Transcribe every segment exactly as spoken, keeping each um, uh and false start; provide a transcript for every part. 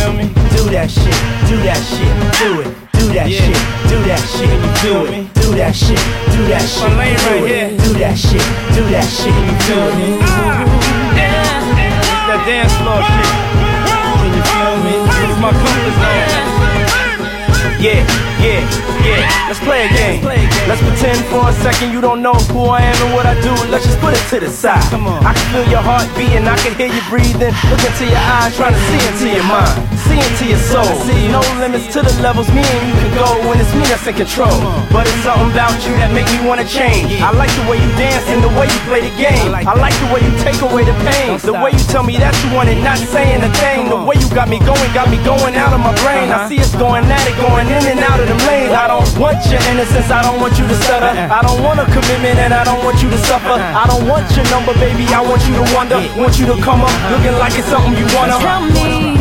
feel me? Do that shit, do that shit, do it. Do that yeah. shit, do that shit, you feel me? Do that shit, do that shit, my lane right here. Do that shit, do that shit, you feel me? Ah, yeah, that dance floor shit. Can you feel me? This is my comfort zone. Yeah, yeah, yeah. Let's play a game. Let's pretend for a second you don't know who I am and what I do. Let's just put it to the side. Come on. I can feel your heart beating, I can hear you breathing. Look into your eyes, trying to see into your mind, see into your soul. No limits to the levels me and you can go when it's me that's in control. But it's something about you that make me wanna change. I like the way you dance and the way you play the game. I like the way you take away the pain, the way you tell me that you want it, not saying a thing. The way you got me going, got me going out of my brain. I see us going at it, going in and out of them lanes. I don't want your innocence, I don't want you to stutter. I don't want a commitment and I don't want you to suffer. I don't want your number, baby, I want you to wonder. Want you to come up looking like it's something you wanna. Tell me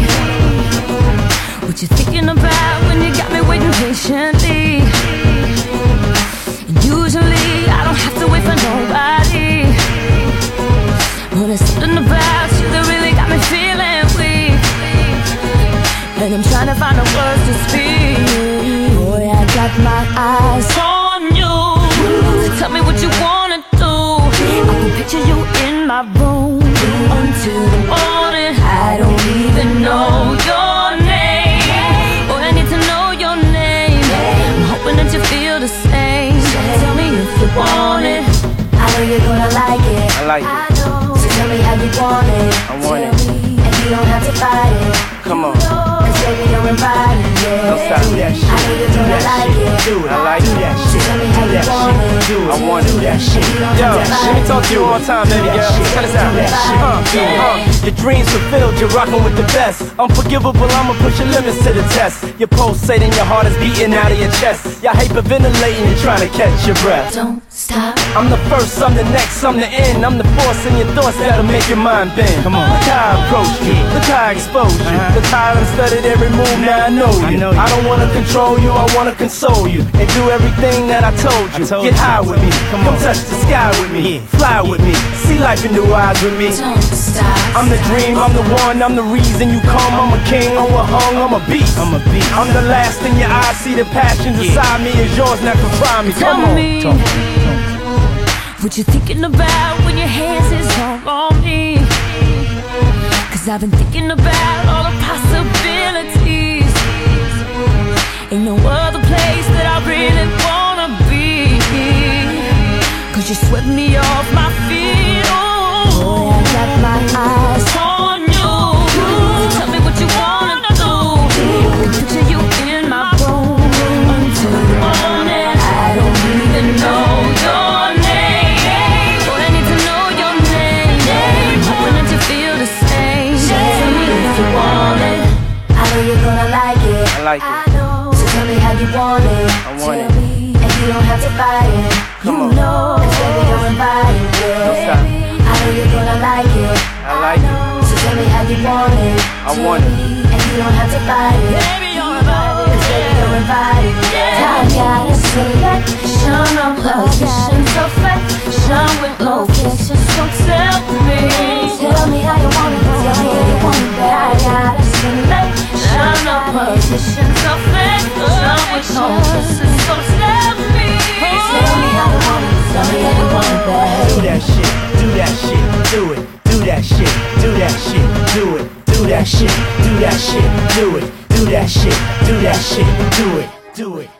what you thinking about when you got me waiting patiently. And usually I don't have to wait for nobody, but there's something about you that really got me feeling weak, and I'm trying to find the words to speak. Boy, I got my eyes on you. Tell me what you wanna do. I can picture you in my room until the morning. I don't even know your name. Boy, I need to know your name. I'm hoping that you feel the same. Tell me if you want it. I know you're gonna like it. I like it. So tell me how you want it. I want it. And you don't have to fight it. Come on. Cause baby, you're invited, yeah. Don't stop. Do that shit. I know you're gonna like it. Do it. I like it. So tell me how you want it. Do it. I want it. Do that shit. Yo, let me talk to you one time, baby girl. Tell us out. Uh, uh, your dreams fulfilled, you're rocking with the best. Unforgivable, I'ma push your limits to the test. You're pulsating, your heart is beating out of your chest. You're hyperventilating, you're trying to catch your breath. Don't stop. I'm the first, I'm the next, I'm the end. I'm the force in your thoughts that'll make your mind bend. Come on. Look how I approach you, look how I expose you. Uh-huh. Look how I studied every move, now I know you. I, know you. I don't wanna control you, I wanna console you. And do everything that I told you. I told Get you. high with me, come, come touch the sky with me, yeah. Fly with me, see life in new eyes with me. Don't stop. I'm the dream, I'm the one, I'm the reason you come. I'm a king, I'm a hung, I'm a beast. I'm a beast. I'm the last in your eyes, see the passions yeah. inside me is yours, now confine me. Tell Come on. me Talk. what you thinking about when your hands is all on me. Cause I've been thinking about all the possibilities. Ain't no other place that I really wanna be. Cause you swept me off my feet. Oh, boy, I got my eyes on you. Tell me what you wanna do. I can picture you in my room until the morning. I don't even know your name. Boy, I need to know your name. I'm hoping that you feel the same. Tell me if you want it. I know you're gonna like it. I like it. So tell me how you want it. I want it. And you don't have to fight it. Come you on. know, cause baby, you're invited, yeah. Don't stop. I know you're gonna like it. I like it. So tell me how you want it. I want it. And you don't have to fight it. Baby, you're invited. Cause baby, you're invited, yeah. I got a selection of locations, affection with locations. So tell me, tell me how you want it. Tell me how you want it. I got a selection of positions, affection with locations. So tell me, tell me how you want it. Tell me how you want it, babe. Do that shit, do that shit, do it. Do that shit, do that shit, do it. Do that shit, do that shit, do it. Do that shit, do that shit, do it. Do it.